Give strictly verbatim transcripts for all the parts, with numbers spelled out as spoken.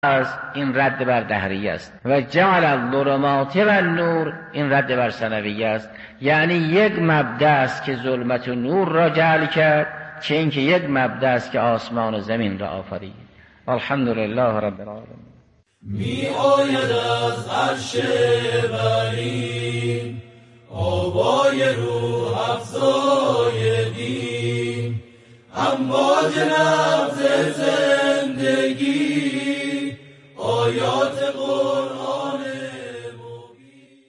از این رد بر دهریه است و جعل الظلمات و نور این رد بر ثانویه است. یعنی یک مبدا است که ظلمت و نور را جعل کرد، چه اینکه یک مبدا است که آسمان و زمین را آفرید. الحمدلله رب العالمین. می آید از عرش برین آوای روح افزای دین، امواج نبض زندگی آیات قرآن مبین.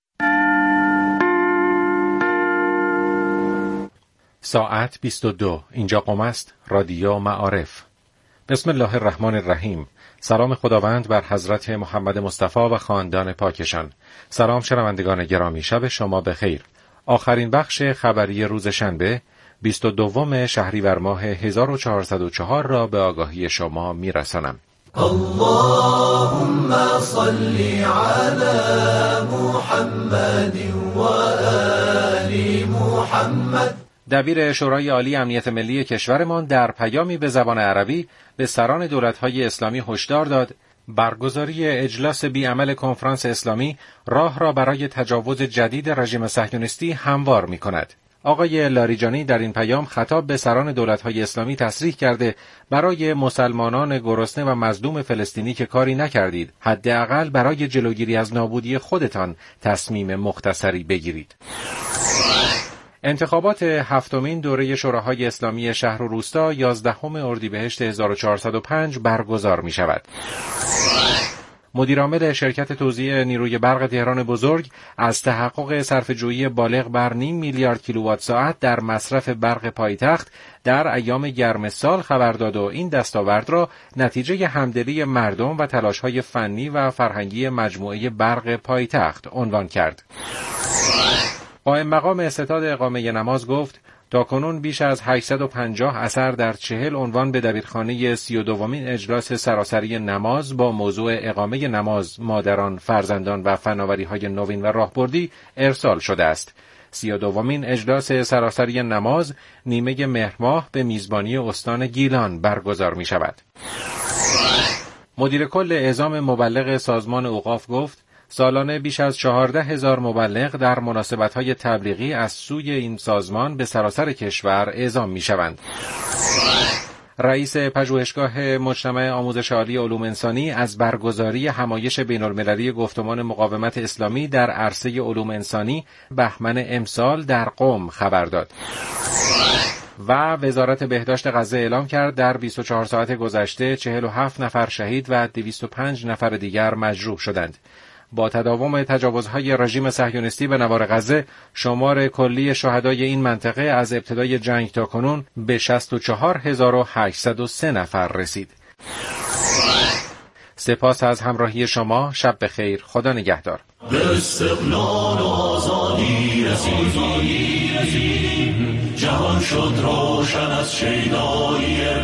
ساعت بیست و دو. اینجا قم است، رادیو معارف. بسم الله الرحمن الرحیم. سلام خداوند بر حضرت محمد مصطفی و خاندان پاکشان. سلام شنوندگان گرامی، شب شما بخیر. آخرین بخش خبری روز شنبه بیست و دوم شهریور ماه هزار و چهارصد و چهار را به آگاهی شما میرسانم. اللهم صل علی محمد و آل محمد. دبیر شورای عالی امنیت ملی کشورمان در پیامی به زبان عربی به سران دولت‌های اسلامی هشدار داد برگزاری اجلاس بی‌عمل کنفرانس اسلامی راه را برای تجاوز جدید رژیم صهیونیستی هموار می‌کند. آقای لاریجانی در این پیام خطاب به سران دولت‌های اسلامی تصریح کرده برای مسلمانان گرسنه و مظلوم فلسطینی که کاری نکردید، حداقل برای جلوگیری از نابودی خودتان تصمیم مختصری بگیرید. انتخابات هفتمین دوره شوراهای اسلامی شهر و روستا یازدهم اردیبهشت هزار و چهارصد و پنج برگزار می شود. مدیرعامل شرکت توزیع نیروی برق تهران بزرگ از تحقق صرفه‌جویی بالغ بر نیم میلیارد کیلووات ساعت در مصرف برق پایتخت در ایام گرم سال خبر داد و این دستاورد را نتیجه همدلی مردم و تلاش‌های فنی و فرهنگی مجموعه برق پایتخت عنوان کرد. قائم مقام استداد اقامه نماز گفت تاکنون بیش از هشتصد و پنجاه اثر در چهل عنوان به دبیرخانه سی و دومین اجلاس سراسری نماز با موضوع اقامه نماز مادران، فرزندان و فناوری‌های نوین و راهبردی ارسال شده است. سی و دومین اجلاس سراسری نماز نیمه مهر ماه به میزبانی استان گیلان برگزار می شود. مدیر کل اعزام مبلغ سازمان اوقاف گفت سالانه بیش از چهارده هزار مبلغ در مناسبت‌های تبلیغی از سوی این سازمان به سراسر کشور اعزام می‌شوند. رئیس پژوهشگاه مجتمع آموزش عالی علوم انسانی از برگزاری همایش بین‌المللی گفتمان مقاومت اسلامی در عرصه علوم انسانی بهمن امسال در قم خبر داد. و وزارت بهداشت غزه اعلام کرد در بیست و چهار ساعت گذشته چهل و هفت نفر شهید و دویست و پنج نفر دیگر مجروح شدند. با تداوم تجاوزهای رژیم صهیونیستی به نوار غزه، شمار کلی شهدای این منطقه از ابتدای جنگ تا کنون به شصت و چهار هزار و هشتصد و سه نفر رسید. سپاس از همراهی شما. شب بخیر. خدا نگهدار. به استقلال و آزادی رسیدیم، جهان شد روشن از شیدایی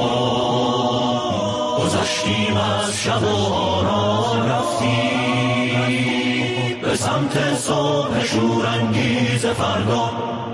ما، گذشتیم از شب و آرام رفتیم به سمت صبح شورانگیز فردا.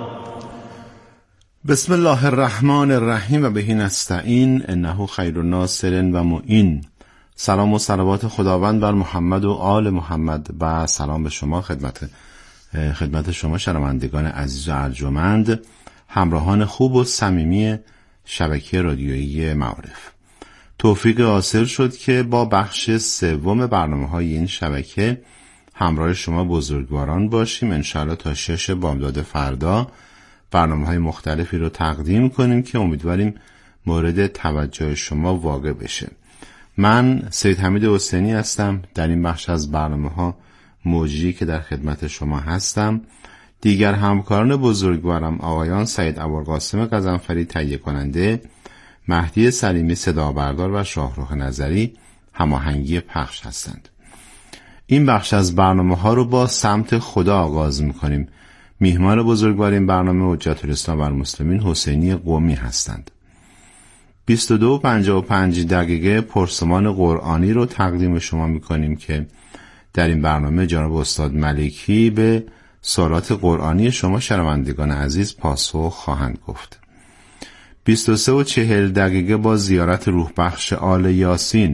بسم الله الرحمن الرحیم و بهی نستعین انه خیر الناصر و معین. سلام و صلوات خداوند بر محمد و آل محمد و سلام به شما خدمت خدمت شما شنوندگان عزیز و ارجمند، همراهان خوب و صمیمی شبکه رادیویی معارف. توفیق حاصل شد که با بخش سوم برنامه‌های این شبکه همراه شما بزرگواران باشیم. انشاءالله تا شش بامداد فردا برنامه‌های مختلفی رو تقدیم کنیم که امیدواریم مورد توجه شما واقع بشه. من سید حمید حسینی هستم، در این بخش از برنامه‌ها موجی که در خدمت شما هستم. دیگر همکاران بزرگوارم آقایان سید ابوالقاسم غضنفری تهیه کننده، مهدی سلیمی صدا بردار و شاهرخ نظری هماهنگی پخش هستند. این بخش از برنامه‌ها رو با سمت خدا آغاز می‌کنیم. میهمان بزرگوار این برنامه حجت الاسلام و المسلمین حسینی قمی هستند. بیست و دو و پنجاه و پنج دقیقه پرسمان قرآنی رو تقدیم شما می‌کنیم که در این برنامه جناب استاد ملکی به سوالات قرآنی شما شنوندگان عزیز پاسخ خواهند گفت. بیست و سه و چهل دقیقه با زیارت روح بخش آل یاسین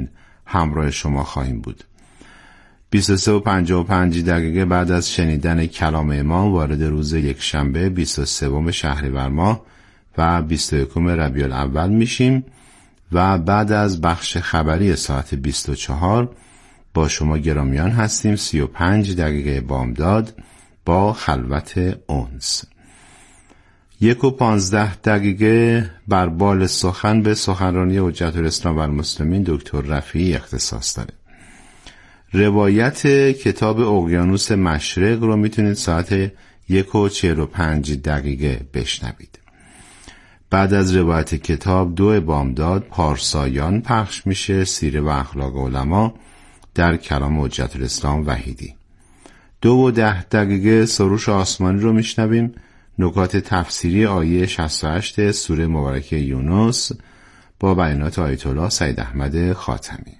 همراه شما خواهیم بود. بیست و سه و پنجاه و پنج دقیقه بعد از شنیدن کلام امام وارد روز یکشنبه بیست و سوم شهریور ماه و بیست و یکم ربیع الاول میشیم و بعد از بخش خبری ساعت بیست و چهار با شما گرامیان هستیم. سی و پنج دقیقه بامداد با خلوت اونس. یک و پانزده دقیقه بر بال سخن به سخنرانی حجت الاسلام و المسلمین دکتر رفیعی اختصاص داره. روایت کتاب اقیانوس مشرق رو میتونید ساعت یک و چهل و پنج دقیقه بشنوید. بعد از روایت کتاب دو بامداد پارسایان پخش میشه، سیره و اخلاق علما در کلام حجت الاسلام وحیدی. دو و ده دقیقه سروش آسمانی رو میشنویم، نکات تفسیری آیه شصت و هشت سوره مبارکه یونس با بیانات آیت الله سید احمد خاتمی.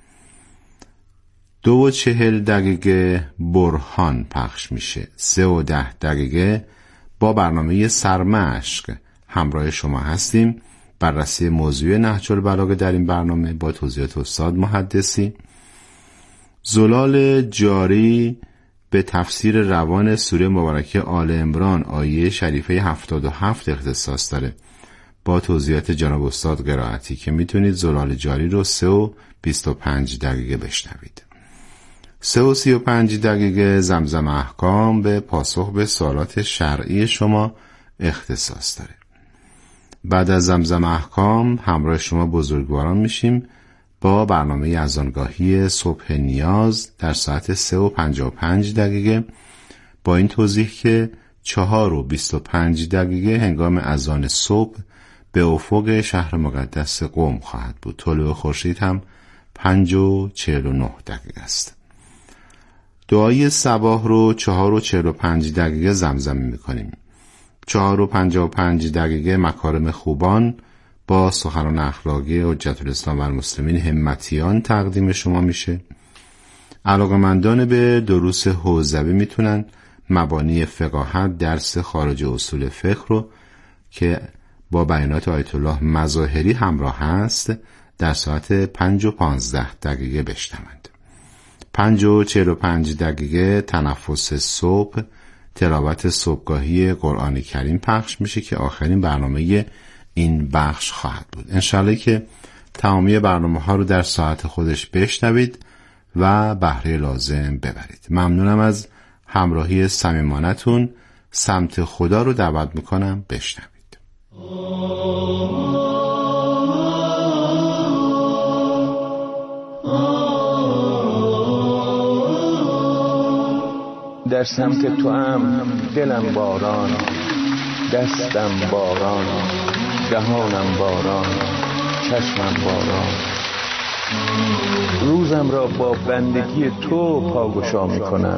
دو و چهل دقیقه برهان پخش میشه. سه و ده دقیقه با برنامه سرمشق همراه شما هستیم. بررسی موضوع نهج البلاغه در این برنامه با توضیحات استاد محدثی. زلال جاری به تفسیر روان سوره مبارکه آل عمران آیه شریفه هفتاد و هفت اختصاص داره با توضیحات جناب استاد قرائتی که میتونید زلال جاری رو سه و بیست و پنج دقیقه بشنوید. سه و سی و پنج دقیقه زمزم احکام به پاسخ به سوالات شرعی شما اختصاص داره. بعد از زمزم احکام همراه شما بزرگواران میشیم با برنامه اذانگاهی صبح نیاز در ساعت سه و پنجاه و پنج دقیقه با این توضیح که چهار و بیست و پنج دقیقه هنگام اذان صبح به افق شهر مقدس قم خواهد بود. طلوع خورشید هم پنج و چهل و نه دقیقه است. دعای صباح رو چهار و چهل و پنج دقیقه زمزمه میکنیم. چهار و پنجاه و پنج دقیقه مکارم خوبان با سخنان اخلاقی حجت الاسلام و المسلمین همتیان تقدیم شما میشه. علاقمندان به دروس حوزوی میتونن مبانی فقاهت درس خارج اصول فقه رو که با بیانات آیت الله مظاهری همراه هست در ساعت پنج و پانزده دقیقه بشنوند. پنج و چهل و پنج دقیقه تنفس صبح تلاوت صبحگاهی قرآن کریم پخش میشه که آخرین برنامه این بخش خواهد بود. انشالله که تمامی برنامه ها رو در ساعت خودش بشنوید و بهره لازم ببرید. ممنونم از همراهی صمیمانتون. سمت خدا رو دعوت میکنم بشنوید. در سمت تو هم دلم باران، دستم باران، دهانم باران، چشمم باران. روزم را با بندگی تو پاگشا می کنم.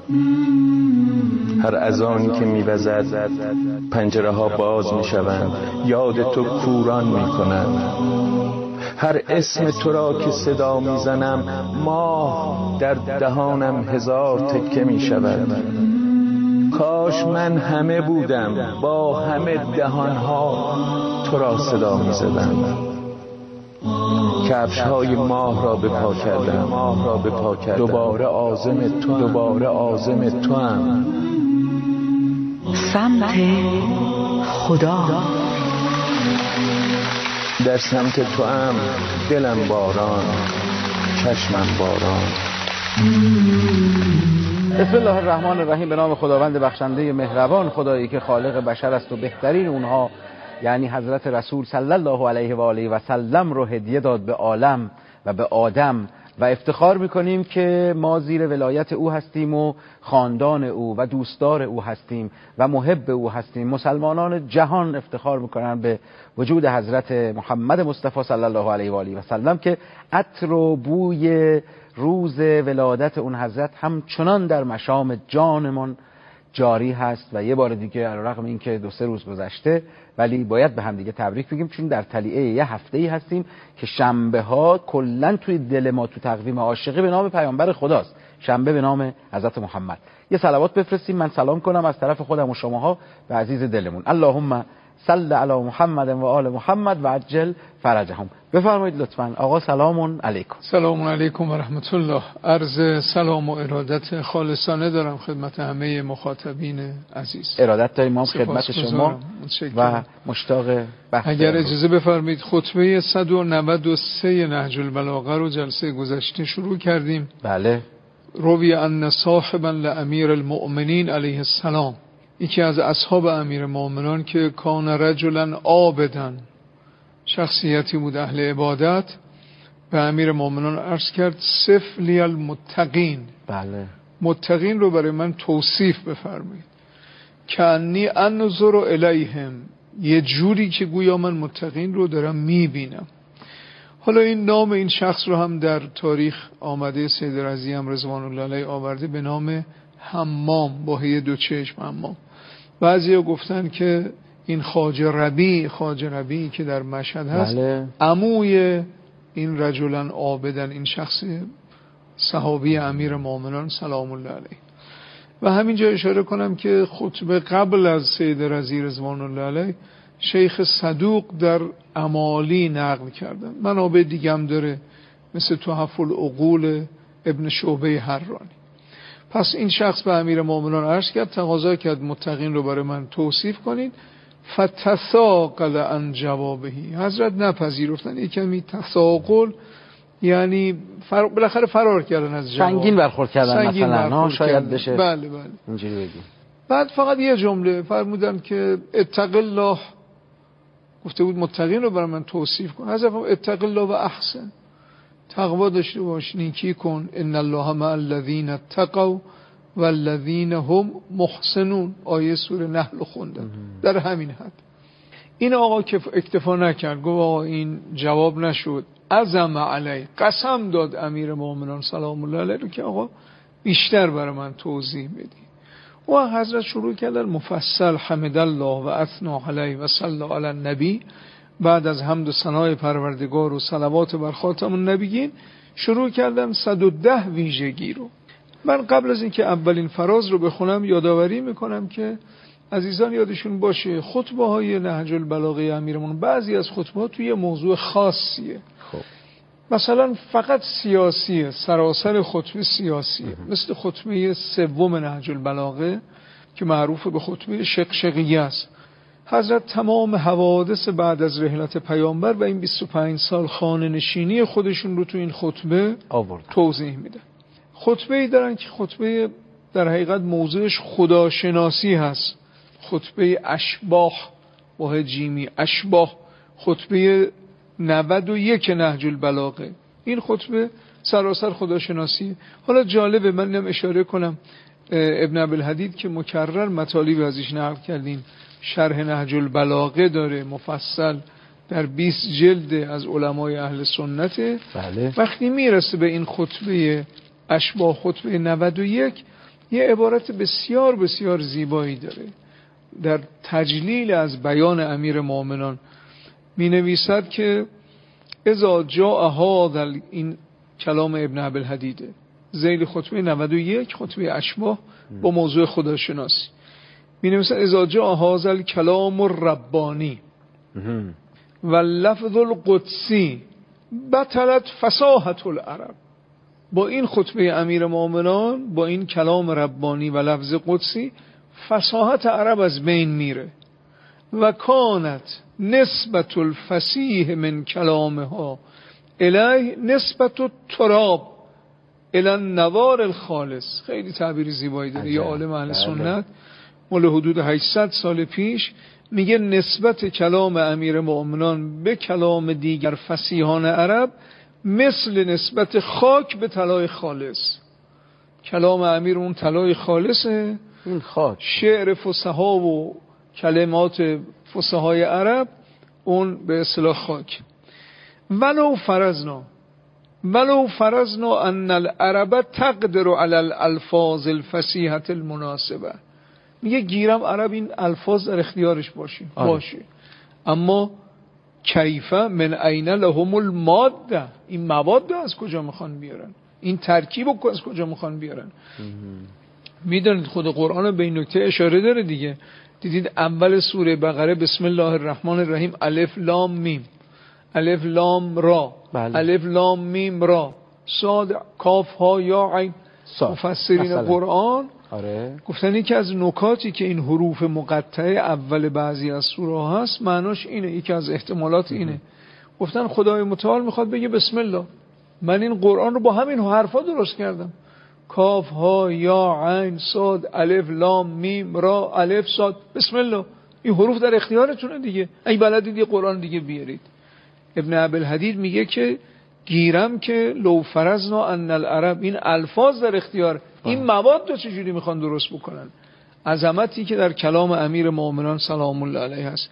هر اذانی که می وزد پنجره ها باز می شوند، یاد تو کوران می کنند. هر اسم تو را که صدا می زنم ماه در دهانم هزار تکه می شود. کاش من همه بودم با همه دهانها تو را صدا می زدم. کفش های ماه را به پا کردم، ماه را به پا کردم. دوباره عازم تو، دوباره عازم تو هم. سمت خدا در سمت تو هم دلم باران، چشمم باران. بسم الله الرحمن الرحیم. به نام خداوند بخشنده مهربان، خدایی که خالق بشر است و بهترین اونها یعنی حضرت رسول صلی الله علیه و آله و سلم رو هدیه داد به عالم و به آدم و افتخار میکنیم که ما زیر ولایت او هستیم و خاندان او و دوستدار او هستیم و محب او هستیم. مسلمانان جهان افتخار میکنن به وجود حضرت محمد مصطفی صلی الله علیه و آله و سلم که عطر و بوی روز ولادت اون حضرت همچنان در مشام جانمان جاری هست و یه بار دیگه علیرغم این که دو سه روز گذشته ولی باید به هم دیگه تبریک بگیم، چون در طلیعه یه هفته‌ای هستیم که شنبه ها کلا توی دل ما تو تقویم عاشقی به نام پیامبر خداست، شنبه به نام حضرت محمد. یه صلوات بفرستیم، من سلام کنم از طرف خودم و شماها به عزیز دلمون. اللهم صل علی محمد و آل محمد و عجل فرجهم. بفرمایید لطفاً. آقا سلام علیکم. سلام علیکم و رحمت الله. عرض سلام و ارادت خالصانه دارم خدمت همه مخاطبین عزیز. ارادت داریم ما خدمت شما و مشتاق بحث. اگر اجازه بفرمایید خطبه صد و نود و سه نهج البلاغه رو جلسه گذشته شروع کردیم. بله. روی ان صاحبا لامیر المؤمنین علیه السلام، یکی از اصحاب امیر مومنان که کان رجلا عابدا، شخصیتی بود اهل عبادت، به امیر مومنان عرض کرد صف لی المتقین. بله. متقین رو برای من توصیف بفرمایید. کانی انظر الیهم، یه جوری که گویا من متقین رو دارم میبینم. حالا این نام این شخص رو هم در تاریخ آمده، سید رضی هم رضوان الله علیه آورده به نام حمام، با هی دو چشم حمام. بعضیا گفتن که این خواجه ربیع، خواجه ربیع که در مشهد هست، بله. عموی این رجلن عابدن، این شخص صحابی امیر مومنان سلام الله علیه. و همینجا اشاره کنم که خطبه قبل از سید رضی رضوان الله علیه شیخ صدوق در امالی نقل کردن، منابع دیگه هم داره مثل تحف العقول ابن شعبه حرانی. پس این شخص به امیر مومنان عرض کرد، تقاضا کرد متقین رو برای من توصیف کنید. فتثاقل عن جوابهی، حضرت نپذیرفتن. یک کمی تثاقل یعنی فر... بالاخره فرار کردن از جواب، سنگین برخورد کردن مثلا، شاید بشه بله بله اینجوری بگیم. بعد فقط یه جمله فرمودن که اتق الله، گفته بود متقین رو برای من توصیف کن. حضرت اتق الله و احسن، تقوا داشته باش، نیکی کن. ان الله مع الذین اتقوا والذین هم محسنون، آیه سوره نحل خوندن. در همین حد این آقا که اکتفا نکرد، گفت آقا این جواب نشد، عزم علی، قسم داد امیر مومنان سلام الله علیه رو که آقا بیشتر برای من توضیح بدی. و حضرت شروع کردن مفصل حمد الله و اثنا علیه و صلی علی النبی. بعد از حمد و ثنای پروردگار و صلوات بر خاتم النبیین شروع کردم صد و ده ویژگی رو. من قبل از اینکه اولین فراز رو بخونم یادآوری میکنم که عزیزان یادشون باشه خطبه های نهج البلاغه امیرمون بعضی از خطبه ها توی موضوع خاصیه. خب مثلا فقط سیاسیه، سراسر خطبه سیاسیه. مثل خطبه سوم نهج البلاغه که معروف به خطبه شقشقیه است. حضرت تمام حوادث بعد از رحلت پیامبر و این بیست و پنج سال خانه نشینی خودشون رو تو این خطبه آورد توضیح میده. خطبه ای دارن که خطبه در حقیقت موضوعش خداشناسی هست، خطبه اشباح، واحد جیمی اشباح، خطبه نود و یک نهج البلاغه. این خطبه سراسر خداشناسی. حالا جالبه من نم اشاره کنم ابن ابوالحدید که مکرر مطالب ازش نقل کردیم، شرح نهج البلاغه داره مفصل در بیست جلد از علمای اهل سنت. بله. وقتی میرسه به این خطبه اشباح، خطبه نود و یک، یه عبارت بسیار بسیار زیبایی داره در تجلیل از بیان امیر مومنان. می نویسد که اذا جاء هذا، این کلام ابن ابوالحدیده، ذیل خطبه نود و یک خطبه اشباح با موضوع خداشناسی. می نویسد اذا جاء هذا الکلام الربانی و لفظ القدسی بطلت فصاحت العرب. با این خطبه امیر مومنان، با این کلام ربانی و لفظ قدسی، فصاحت عرب از بین میره. و کانت نسبت الفصیح من کلامها الیه نسبت التراب الی النوار الخالص. خیلی تعبیر زیبایی داره یه عالم اهل سنت مال حدود هشتصد سال پیش، میگه نسبت کلام امیر مومنان به کلام دیگر فصیحان عرب مثل نسبت خاک به طلای خالص. کلام امیر اون طلای خالصه، این خاک شعر فصحا و کلمات فصحای عرب اون به اصطلاح خاک. ولو فرضنا ولو فرضنا ان العرب تقدر علی الالفاظ الفصیحه المناسبه. میگه گیرم عرب این الفاظ در اختیارش باشه باشه، اما کیفه من عین لهم الماده، این مواد از کجا میخوان بیارن، این ترکیب از کجا میخوان بیارن. میدونید خود قرآن به این نکته اشاره داره دیگه، دیدید اول سوره بقره بسم الله الرحمن الرحیم الف لام میم، الف لام را، بله. الف لام میم را، صاد کاف ها یا عین. مفسرین مثلا. قرآن آره. گفتن یکی از نکاتی که این حروف مقطعه اول بعضی از سوره ها هست معناش اینه، یکی از احتمالات اینه. گفتن خدای متعال میخواد بگه بسم الله، من این قرآن رو با همین حرفا درست کردم، کاف ها یا عین صاد الف لام میم را الف صاد بسم الله. این حروف در اختیارتونه دیگه، اگه بلدید یه قرآن دیگه بیارید. ابن عبدالحدید میگه که گیرم که لو فرضنا ان العرب، این الفاظ در اختیار، این مواد رو چجوری میخوان درست بکنن. عظمتی که در کلام امیر مومنان سلام الله علیه هست.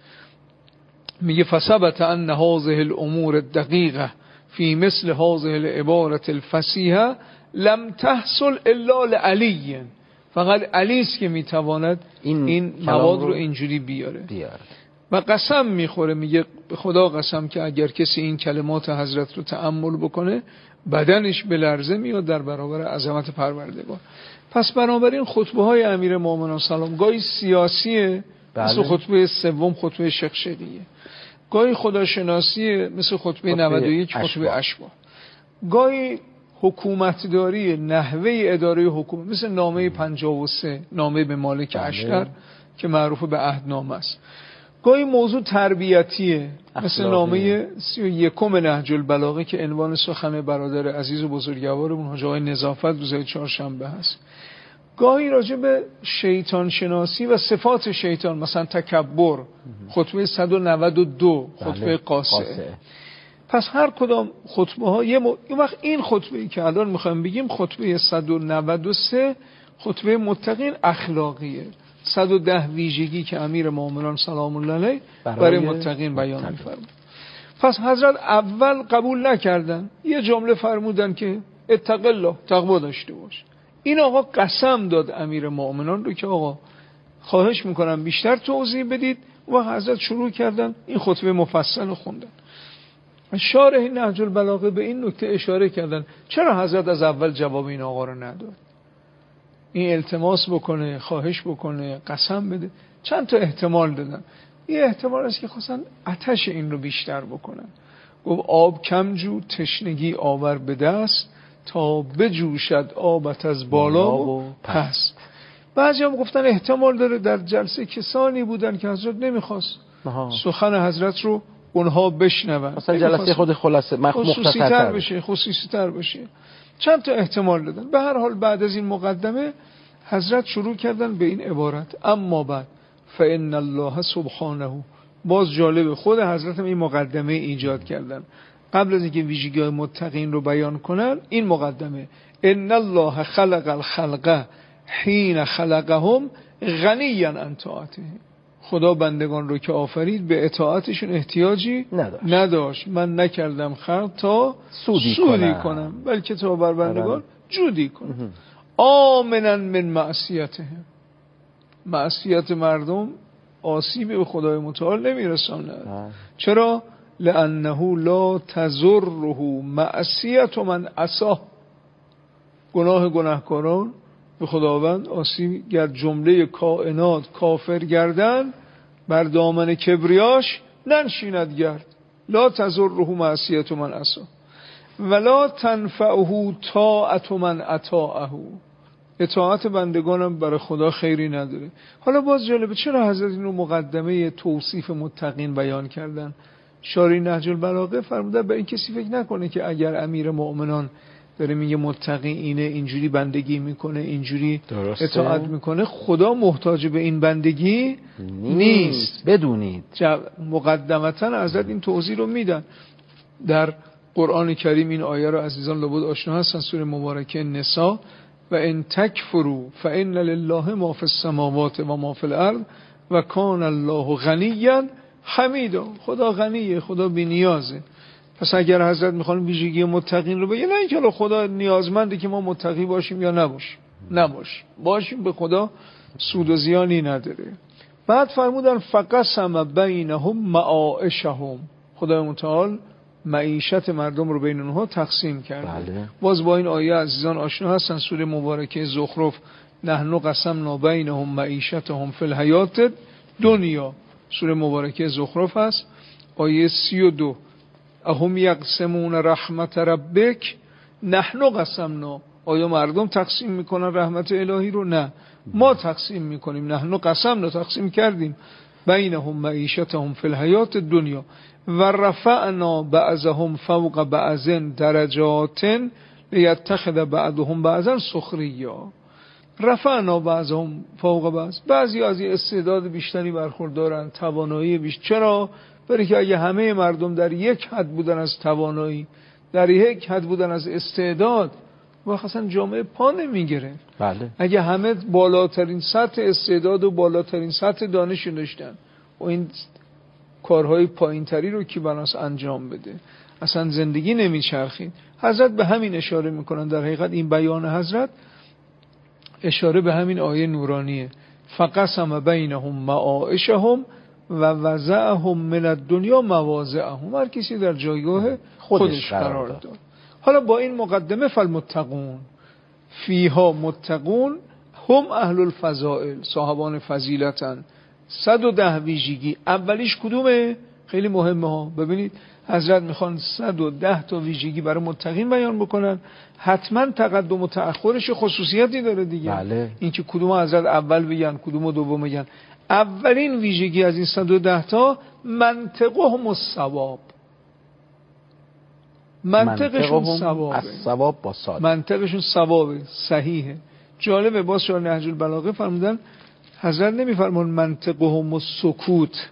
میگه فثبت ان هذه الامور الدقیقه فی مثل هذه العباره الفصیحه لم تحصل الا لعلی، فقط علی است که میتواند این, این مواد رو اینجوری بیاره. بیاره و قسم میخوره، میگه به خدا قسم که اگر کسی این کلمات حضرت رو تأمل بکنه بدنش به لرزه میاد در برابر عظمت پروردگار. پس بنابراین خطبه های امیر مومنان سلام گاهی سیاسیه، بله. مثل خطبه سوم خطبه شقشقیه، گاهی خداشناسیه مثل خطبه نود و یک خطبه اشباح، گاهی حکومتداری نحوه اداره حکومت مثل نامه پنجاه و سه نامه به مالک اشتر که معروف به عهدنامه است، گاهی موضوع تربیتیه مثل نامه سی و یکم نهج البلاغه که عنوان سخن برادر عزیز و بزرگوارمون حاج آقای نظافت روز چهارشنبه هست، گاهی راجع به شیطان شناسی و صفات شیطان مثلا تکبر خطبه صد و نود و دو خطبه قاصعه. پس هر کدام خطبه ها یه, م... یه وقت این خطبه ای که الان میخوایم بگیم خطبه صد و نود و سه خطبه متقین اخلاقیه، صد و ده ویژگی که امیر مومنان سلام الله علیه برای, برای متقین بیان می‌فرمود. پس حضرت اول قبول نکردن، یه جمله فرمودن که اتق الله، تقوا داشته باش. این آقا قسم داد امیر مومنان رو که آقا خواهش میکنم بیشتر توضیح بدید، و حضرت شروع کردن این خطبه مفصل خوندن. شارح نهج البلاغه به این نکته اشاره کردن چرا حضرت از اول جواب این آقا رو نداد، این التماس بکنه، خواهش بکنه، قسم بده. چند تا احتمال دادن. یه احتمال است که خواستن آتش این رو بیشتر بکنن. گفت آب کم جو تشنگی آور به دست، تا بجوشد آبت از بالا و پس. بعضی هم گفتن احتمال داره در جلسه کسانی بودن که حضرت نمیخواست سخن حضرت رو اونها بشنون، مثلا جلسه خود خلاصه خصوصی تر بشه، خصوصی تر بشه. چند تا احتمال دادن. به هر حال بعد از این مقدمه حضرت شروع کردن به این عبارت اما بعد فإن الله سبحانه. باز جالب، خود حضرت هم این مقدمه ایجاد کردن قبل از اینکه ویژگی‌های متقین رو بیان کنن. این مقدمه ان الله خلق الخلق حین خلقهم غنیا عن طاعته. خدا بندگان رو که آفرید به اطاعتشون احتیاجی نداشت, نداشت. من نکردم خلق تا سودی, سودی کنم. کنم بلکه تا بر بندگان جودی کنم. آمنن من معصیته، معصیت مردم آسیبی به خدای متعال نمیرساند. چرا؟ لانه لا تضره معصیت من عصاه. گناه گناهکاران به خداوند آسیب گر جمله کائنات کافر گردن بر دامن کبریاش ننشیند گرد. لا تضره معصیت من عصاه ولا تنفعه طاعت من اطاعه. اطاعت بندگانم برای خدا خیری نداره. حالا باز جالبه چرا حضرت اینو مقدمه توصیف متقین بیان کردن. شارح نهج البلاغه فرمودن به این کسی فکر نکنه که اگر امیر مؤمنان داره میگه متقی اینه، اینجوری بندگی میکنه، اینجوری درسته. اطاعت میکنه، خدا محتاج به این بندگی نیست, نیست. بدونید مقدمتا حضرت این توضیح رو میدن. در قرآن کریم این آیه رو عزیزان لابد آشنا هستن، سوره مبارکه نساء و ان تکفروا فان لله ما فی السماوات و ما فی الارض و کان الله غنیا حمیدا. خدا غنیه، خدا بی‌نیازه. پس اگر حضرت میخوان ویژگی متقین رو بگن، نه اینکه خدا نیازمنده که ما متقی باشیم یا نباشیم، نباش باشیم، به خدا سود و زیانی نداره. بعد فرمودن فقسم بینهم معایشهم. خدای متعال معیشت مردم رو بین اونها تقسیم کرده. بله. باز با این آیه عزیزان آشنا هستن، سوره مبارکه زخرف نحن قسمنا بینهم معیشتهم فی الحیات دنیا. سوره مبارکه زخرف است، آیه سی و دو. اهم یقسمون رحمت ربک نحن قسمنا. آیا مردم تقسیم میکنن رحمت الهی رو؟ نه، ما تقسیم میکنیم. نحن قسمنا، تقسیم کردیم. بینهم معیشتهم فی الحیات الدنیا و رفعنا بعضهم فوق بعض درجات لیتخذ بعضهم بعضا سخریا. رفعنا بعضهم فوق بعض. بعضی از این استعداد بیشتری برخوردارن، توانایی بیشتر. چرا؟ برای که اگه همه مردم در یک حد بودن از توانایی، در یک حد بودن از استعداد، وقت اصلا جامعه پا نمیگیره. بله. اگه همه بالاترین سطح استعداد و بالاترین سطح دانش داشتن و این کارهای پایینتری رو کی بناس انجام بده، اصلا زندگی نمیچرخید. حضرت به همین اشاره میکنن. در حقیقت این بیان حضرت اشاره به همین آیه نورانیه. فقسم بینهم معایشهم و وضعهم من الدنیا مواضعهم. هر کسی در جایگاه خودش, خودش قرار داد. حالا با این مقدمه فالمتقون فیها متقون هم اهل الفضائل، صاحبان فضیلتن. صد و ده ویژگی. اولیش کدومه؟ خیلی مهمه ها. ببینید حضرت میخوان صد و ده تا ویژگی برای متقین بیان بکنن. حتما تقدم و تأخرش خصوصیتی داره دیگه. بله. این که کدوم حضرت اول بگن کدوم دوم بگن. اولین ویژگی از این صد و ده تا منطقهم الصواب. منطقشون ثوابه. ثواب با صاد. منطقشون ثوابه، صحیحه. جالبه. باز شما نهج البلاغه فرمودن حضرت نمیفرمون منطقهم السکوت،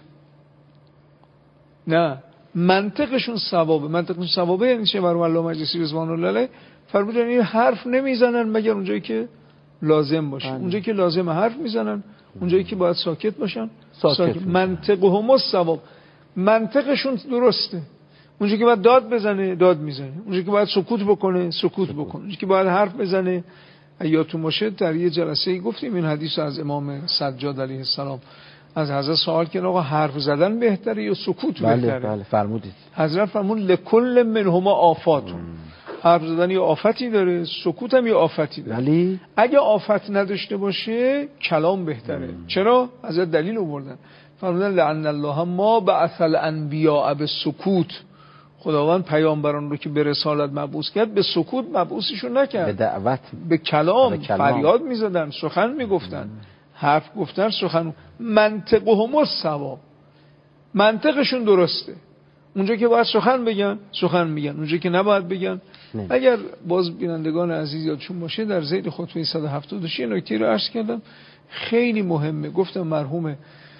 نه، منطقشون ثوابه. منطقشون ثوابه یعنی چه؟ مرحوم علامه مجلسی رضوان الله علیه فرمودن این حرف نمیزنن مگر اونجایی که لازم باشه. بله. اونجایی که لازم حرف میزنن، اونجایی که باید ساکت باشن ساکت, ساکت. منطقهم الثواب. منطقشون درسته. اونجایی که باید داد بزنه داد میزنه، اونجایی که باید سکوت بکنه سکوت بکنه، اونجایی که باید حرف بزنه. یادتون باشه در یه جلسه گفتیم این حدیث از امام سجاد علیه السلام از حضرت سوال کردن آقا حرف زدن بهتره یا سکوت بله بهتره؟ بله فرمودید. حضرت فرمود لکل منهما آفاتون. حرف زدن یه آفتی داره، سکوت هم یه آفتی داره. ولی اگه آفت نداشته باشه کلام بهتره. مم. چرا؟ حضرت دلیل آوردن. فرمودن لعن الله ما بعث الانبیاء بالسکوت. خداوند پیامبران رو که به رسالت مبعوث کرد به سکوت مبعوثشون نکرد، به دعوت، به کلام, به کلام. فریاد میزدن، سخن میگفتن، حرف گفتن، سخن. منطقهم الصواب. منطقشون درسته. اونجا که باید سخن بگن سخن میگن، اونجا که نباید بگن نه. اگر باز بینندگان عزیز یادشون باشه در ذیل خطبه صد و هفتاد و شش نکته رو عرض کردم خیلی مهمه. گفتم مرحوم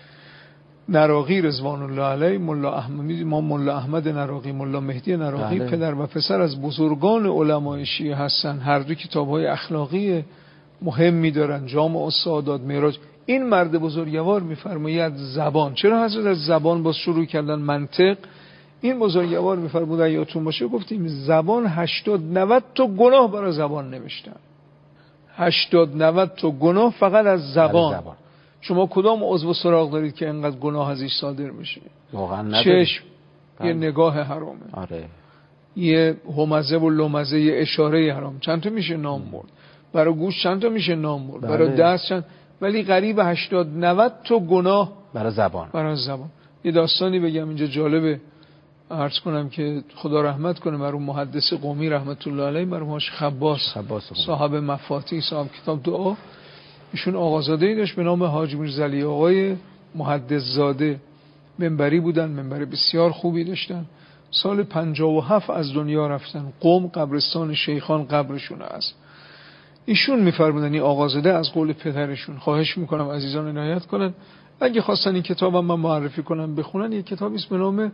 نراقی رضوان الله علیه، ملا احمد، ما ملا احمد نراقی، ملا مهدی نراقی بله. پدر و پسر از بزرگان علمای شیعه هستن. هر دو کتاب‌های اخلاقی مهمی دارن، جامع السعادات، معراج. این مرد بزرگوار میفرماید زبان. چرا حضرت از زبان باز شروع کردن؟ منطق. این بزرگوار میفرمود یادتون باشه گفتیم زبان هشتاد نود تا گناه برای زبان نوشتن. هشتاد نود تا گناه فقط از زبان. زبان. شما کدام عضو سراغ دارید که اینقدر گناه ازش صادر میشه؟ واقعا ندارید. چشم، یه نگاه حرامه. آره. یه همزه و لمزه، یه اشاره حرام. چند تا میشه نام برد؟ برای گوش چند تا میشه نام برد؟ برای دست چند؟ ولی قریب هشتاد نود تا گناه برای زبان. برای زبان. یه داستانی بگم اینجا جالبه عرض کنم که خدا رحمت کنه مرحوم محدث قمی رحمت الله علیه، مرحوم خباس, خباس صاحب مفاتیح، صاحب کتاب دعا، ایشون آقازاده‌ای داشت به نام حاج میرزعلی آقای محدث زاده. منبری بودن، منبر بسیار خوبی داشتن. سال پنجاه و هفت از دنیا رفتن. قم قبرستان شیخان قبرشون است. ایشون میفرمودن این آقازاده از قول پدرشون، خواهش میکنم عزیزان عنایت کنن اگه خواستن این کتابم من معرفی کنم بخونن. یک کتابی است به نام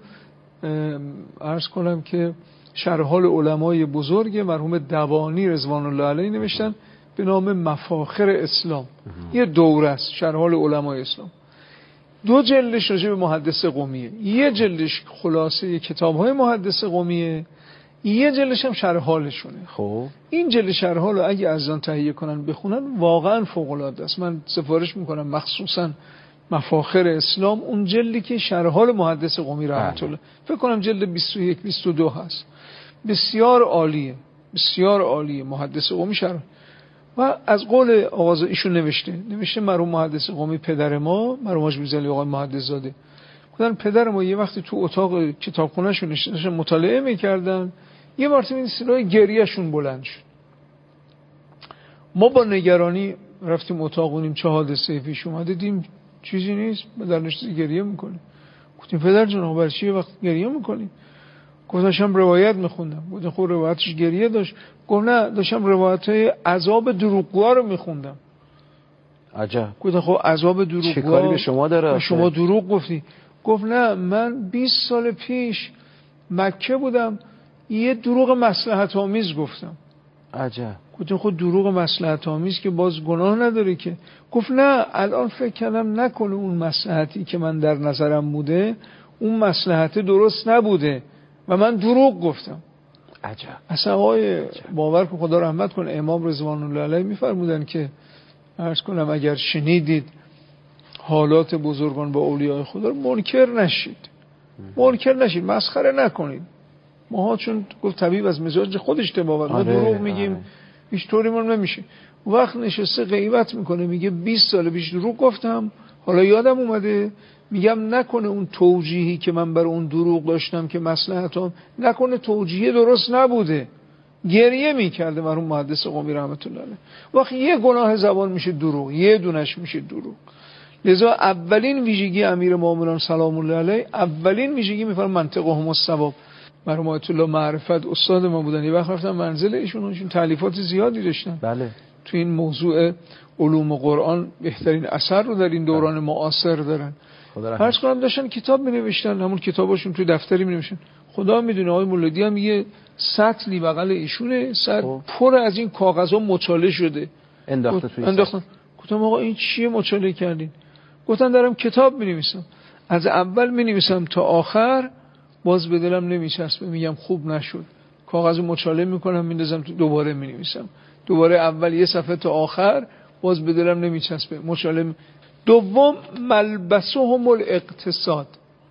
عرض کنم که شرح حال علمای بزرگ مرحوم دوانی رضوان الله علیه نوشتن به نام مفاخر اسلام. یه دوره است شرح حال علمای اسلام. دو جلدش راجع به محدث قمیه، یه جلدش خلاصه کتاب‌های محدث قمیه، یه جلدش هم شرح حالشونه. خب این جلد شرح حال رو اگه عزیزان تهیه کنن بخونن واقعا فوق‌العاده است. من سفارش میکنم مخصوصا مفاخر اسلام، اون جلدی که شرح حال محدث قمی رحمت الله، فکر کنم جلد بیست و یک بیست و دو هست. بسیار عالیه، بسیار عالیه. محدث قمی شرح و از قول آغاز ایشون نوشته نوشته مرحوم محدث قومی پدر ما مرحوم حاج میرزا علی آقای محدث زاده گفتن پدر ما یه وقتی تو اتاق کتابخونه‌شون نشستن مطالعه می‌کردن، یه مرتبه این صدای گریه‌شون بلند شد. ما با نگرانی رفتیم اتاق اونیم چه حادثه پیش اومده، دیدیم چیزی نیست، ما در نشستی گریه می‌کنیم. گفتیم پدر جان برای چی وقت گریه می‌کنی؟ گفت داشتم روایت می‌خوندم. گفتم خب روایتش گریه داشت؟ گفت نه داشتم روایت‌های عذاب دروغگوها رو می‌خوندم. عجب. گفتم خب عذاب دروغگوها چه کاری به شما داره؟ شما دروغ گفتی. گفت نه من بیست سال پیش مکه بودم یه دروغ مصلحت آمیز گفتم. عجب. گفتم خود دروغ مصلحت آمیز که باز گناه نداره که. گفت نه الان فکر کردم نکنه اون مصلحتی که من در نظرم بوده اون مصلحت درست نبوده و من دروغ گفتم. عجب. اصلا آقای باور کن خدا رحمت کنه امام رضوان الله علیه میفرمودن که عرض کنم اگر شنیدید حالات بزرگان با اولیاء خدا رو منکر نشید، منکر نشید، مسخره نکنید. ماها چون گفت طبیب از مزاج خودش تباور، ما دروغ میگیم هیچ طوریمون نمیشه. وقت نشسته غیبت میکنه میگه بیست سال پیش دروغ گفتم حالا یادم اومده، میگم نکنه اون توجیهی که من برای اون دروغ داشتم که مصلحتم نکنه توجیه درست نبوده. گریه میکرده مرحوم محدث قومی رحمت الله علیه. وقتی یه گناه زبان میشه دروغ، یه دونش میشه دروغ. لذا اولین ویژگی امیر مومنان سلام الله علیه، اولین ویژگی میفرمان منطقهم الصواب. مرحوم آیت الله معرفت استاد ما بودن، یه وقت رفتم منزل ایشون، ایشون تالیفات زیادی داشتن. بله. تو این موضوع علوم قرآن بهترین اثر رو در این دوران معاصر دارن. فرض کنم داشتن کتاب می‌نوشتن، همون کتاباشون تو دفتری می‌نوشتن. خدا میدونه آقای مولودی هم یه سطلی بغل ایشونه، سطل پر از این کاغذها مچاله شده. انداخته توی انداختن. گفتم آقا این چیه مچاله کردین؟ گفتن دارم کتاب می‌نویسم. از اول می‌نویسم تا آخر باز به دلم نمیچسبه، میگم خوب نشد. کاغذو مچاله میکنم میندازم تو، دوباره مینویسم. دوباره اول یه صفحه تا آخر باز به دلم نمیچسبه، مچاله می... دوم ملبسهم الاقتصاد،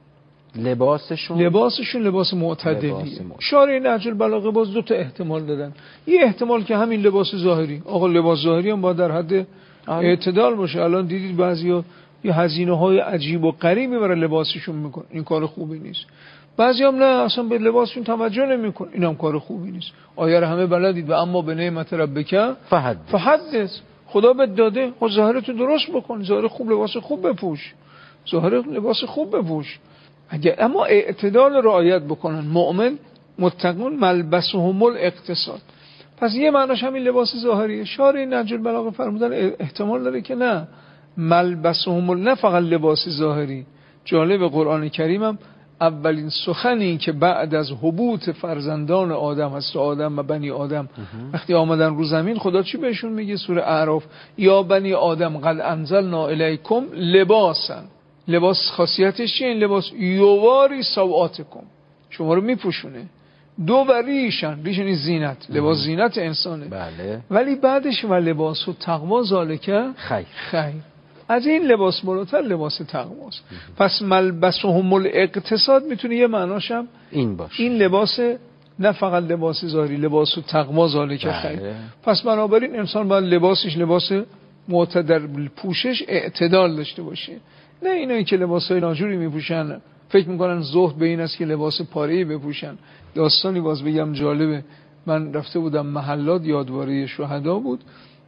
لباسشون لباسشون لباس معتدلیه. شارع نهج البلاغه باز دو تا احتمال دادن. یه احتمال که همین لباس ظاهری، آقا لباس ظاهری هم باید در حد اعتدال باشه. الان دیدید بعضیا یه هزینه‌های عجیب و غریبی برای لباسشون میکنن، این کار خوبی نیست. بعضی هم نه اصلا به لباسشون توجه نمیکنن، این هم کار خوبی نیست. آیه رو همه بلدید و اما به نعمت ربک فحدث. فحدث. خدا بهت داده، خود ظاهرتو درست بکن، ظاهر خوب لباس خوب بپوش، ظاهر لباس خوب بپوش. اگه اما اعتدال رعایت بکنن مؤمن متقون ملبسهم الاقتصاد. پس یه معناش همین لباس ظاهریه. شارع نهج البلاغه فرمودن احتمال داره که نه ملبسهم نه فقط لباس ظاهری. جالب قرآن کریم هم اولین سخنی که بعد از حبوط فرزندان آدم هست، آدم و بنی آدم وقتی آمدن رو زمین، خدا چی بهشون میگه؟ سوره اعراف یا بنی آدم قد انزلنا الیکم لباسا. لباس خاصیتش چیه؟ این لباس یواری سوآتکم، شما رو میپوشونه. دو و ریشن، ریشن این زینت، لباس زینت انسانه. بله. ولی بعدش و لباس و تقوا ذالک خیر. خیر. از این لباس بالاتر لباس تقواست. پس ملبسهم الاقتصاد میتونه یه معناش هم این باشه، این لباس نه فقط لباس ظاهری، لباس و تقوا ذالک خیر. پس بنابراین انسان باید لباسش لباس معتدل پوشش اعتدال داشته باشه، نه اینایی که لباسای ناجوری میپوشن فکر میکنن زهد به این است که لباس پاره‌ای بپوشن. داستانی باز بگم جالبه، من رفته بودم محلات، یادواره شهدا بود،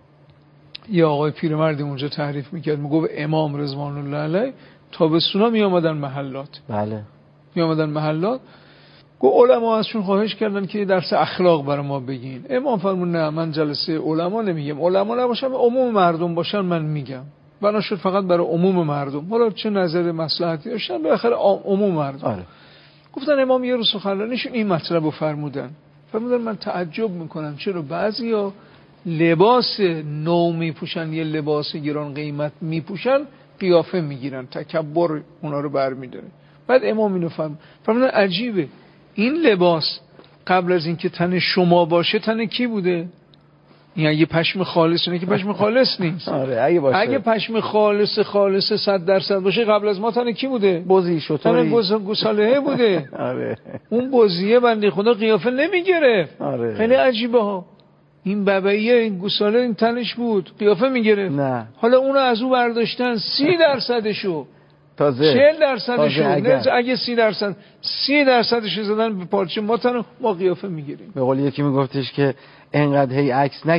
یه آقای پیرمرد اونجا تعریف میکرد، میگفت امام رضوان الله علیه تابستونا می آمدن محلات. بله. می آمدن محلات. گفت علما ازشون خواهش کردن که درس اخلاق برای ما بگین. امام فرمود نه من جلسه علما نمیگم، علما نباشن عموم مردم باشن من میگم. بنا شد فقط برای عموم مردم، حالا چه نظر مصلحتی داشتن به آخر عموم مردم. آره. گفتن امام یه روز سخنرانیشون این مطلب رو فرمودن. فرمودن من تعجب میکنم چرا بعضیا لباس نو میپوشن، یه لباس گران قیمت میپوشن، قیافه میگیرن، تکبر اونا رو برمیداره. بعد امام اینو فرمود، فرمودن عجیبه این لباس قبل از اینکه تن شما باشه تن کی بوده؟ این اگه پشم خالص نه که پشم خالص نیست. آره اگه باشه. اگه پشم خالص خالص صد درصد باشه قبل از ما تن کی بوده؟ بزی شطوری. تن بز گوساله بوده. آره. اون بزیه بنده خدا قیافه نمیگرفت. آره. خیلی عجیبه ها. این ببعیه این گوساله این تنش بود قیافه میگرفت، نه حالا اونو از او برداشتن سی درصدشو تازه چهل درصدشو اگر... اگه سی درصد سی درصدشو زدن به پارچه ماتن ما قیافه میگیریم. به قول یکی میگفتش که انقدر هی عکس نگیر